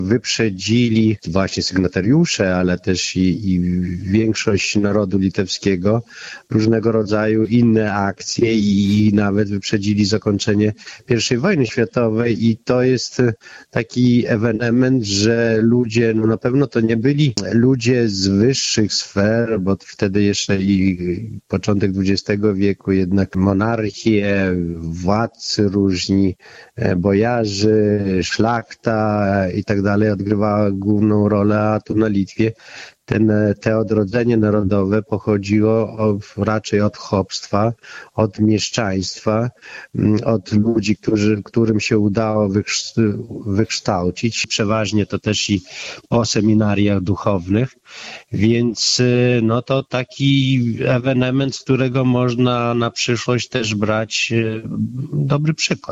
wyprzedzili właśnie sygnatariusze, ale też i większość narodu litewskiego różnego rodzaju inne akcje i nawet wyprzedzili zakończenie I wojny światowej i to jest taki ewenement, że ludzie, no na pewno to nie byli ludzie z wyższych sfer, bo wtedy jeszcze i początek XX wieku jednak monarchie, władcy różni, bojarzy, szlachta i tak dalej odgrywała główną rolę, a tu na Litwie te odrodzenie narodowe pochodziło raczej od chłopstwa, od mieszczaństwa, od ludzi, którym się udało wykształcić. Przeważnie to też i po seminariach duchownych, więc no to taki ewenement, z którego można na przyszłość też brać dobry przykład.